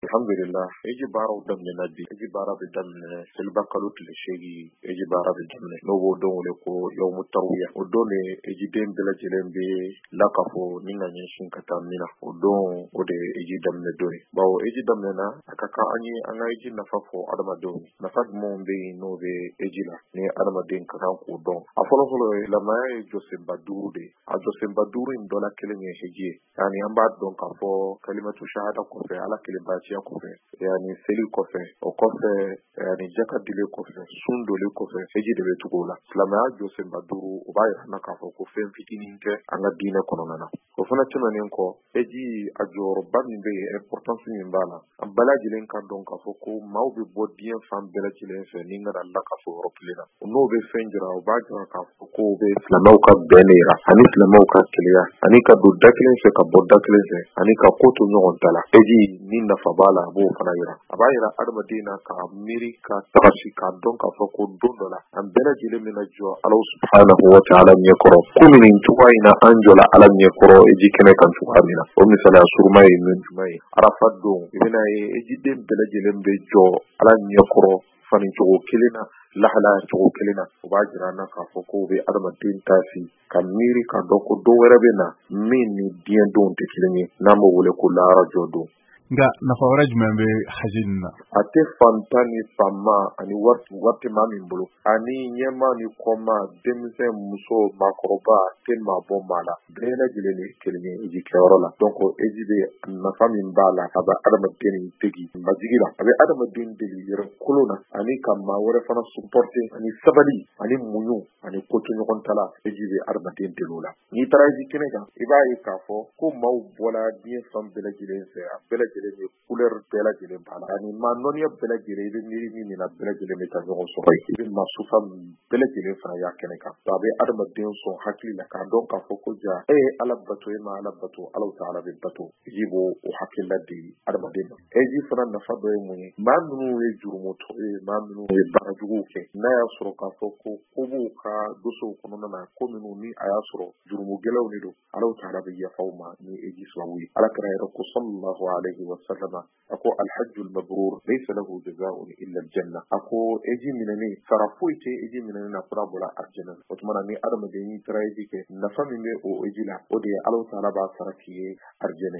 alhamdulillah eji baaraw daminɛna bi eji baara bɛ daminɛ seliba kalo tile 8 eji baara bɛ daminɛ n'o b'o don wele ko yawmu tarwiya o don de ejiden bɛɛ lajɛlen bɛ lakafo ni ka ɲɛsin ka taa mina o don o de eji daminɛ don ye bawo eji daminɛna a ka kan an ye an ka eji nafa fɔ adamadenw ye nafa jumɛnw bɛ yen n'o bɛ eji la ni adamaden ka kan k'o dɔn a fɔlɔfɔlɔ ye silamɛya ye jɔsenba 5 de a jɔsenba 5 in dɔ la kelen ye hiji ye yani an b'a dɔn k'a fɔ kalimatu shahada kɔfɛ ala kelen baasiya kɔfɛ yani seli kɔfɛ o kɔfɛ yani jaka dile kɔfɛ sun dole kɔfɛ hiji de bɛ tugu o la silamɛya jɔsenba 5 o b'a yira k'a fɔ ko fɛn fitinin tɛ an ka diinɛ kɔnɔna na o fana tɛmɛnen kɔ hiji a jɔyɔrɔba min bɛ yen importance min b'a la an bɛɛ lajɛlen ka dɔn k'a fɔ ko maaw bɛ bɔ diɲɛ fan bɛɛ lajɛlen fɛ ni ka na lakafo yɔrɔ kelen na n'o bɛ fɛn jira o b'a jira k'a fɔ ko bɛ silamɛw ka bɛn de jira ani silamɛw ka keleya ani ka don da kelen fɛ ka bɔ da kelen fɛ ani ka ko to ɲɔgɔn ta la hiji ni nafa b'a la a b'o fana jira a b'a jira adamaden na k'a miiri ka tagasi k'a dɔn k'a fɔ ko don dɔ la an bɛɛ lajɛlen bɛna jɔ Alahu subhanahu wa ta'ala ɲɛkɔrɔ komi nin cogoya in na an jɔla ala ɲɛkɔrɔ hiji kɛnɛ kan cogoya min na o misaliya suruma ye min jumɛn ye arafa don i bɛna ye hijiden bɛɛ lajɛlen bɛ jɔ ala ɲɛkɔrɔ fani cogo kelen na lahalaya cogo kelen na o b'a jira an na k'a fɔ ko bɛ adamaden taasi ka miiri ka dɔn ko don wɛrɛ bɛ na min ni diɲɛ don tɛ kelen ye n'an b'o wele ko lahara jɔ don nka nafa wɛrɛ jumɛn bɛ haji nin na a tɛ fantan ni fama ani waritima min bolo ani ɲɛma ni kɔma denmisɛn muso maakɔrɔba tɛ maabɔ maa la bɛɛ lajɛlen de kelen ye hiji kɛyɔrɔ la donc hiji de nafa min b'a la a bɛ adamaden degi majigi la a bɛ adamaden degi yɛrɛ kolo na ani ka maa wɛrɛ fana supporter ani sabali ani muɲu ani ko to ɲɔgɔn ta la hiji bɛ adamaden degi o la n'i taara hiji kɛnɛ kan i b'a ye k'a fɔ ko maaw bɔra diɲɛ fan bɛɛ lajɛlen fɛ a bɛɛ lajɛlen bɛ couleur bɛɛ lajɛlen b'a la ani maa nɔniya bɛɛ lajɛlen i bɛ miiri min na bɛɛ lajɛlen bɛ taa ɲɔgɔn sɔrɔ yen i bɛ maa sufa bɛɛ lajɛlen fana y'a kɛnɛ kan a bɛ adamaden sɔn hakili la k'a dɔn k'a fɔ ko ja e ye ala bato e ma ala bato Alahu ta'ala bɛ bato hiji b'o o hakilila di adamaden ma hiji fana nafa dɔ ye mun ye maa minnu ye jurumutɔ ye maa minnu ye baarajuguw kɛ n'a y'a sɔrɔ k'a fɔ ko b'u ka dosow kɔnɔna na ko minnu ni a y'a sɔrɔ jurumugɛlɛw de don Alahu ta'ala bɛ yafa u ma ni hiji sababu ye ala kɛra yɛrɛ ko sallallahu alaihi wa sallama ako alhajjul mabrur laysa lahu jazaa'un illa aljanna ako hiji minɛni sara foyi tɛ hiji minɛni na fura bɔra arjanna o tuma na ni adamaden y'i taara hiji kɛ nafa min bɛ o hiji la o de ye Alahu ta'ala b'a sara k'i ye arjanna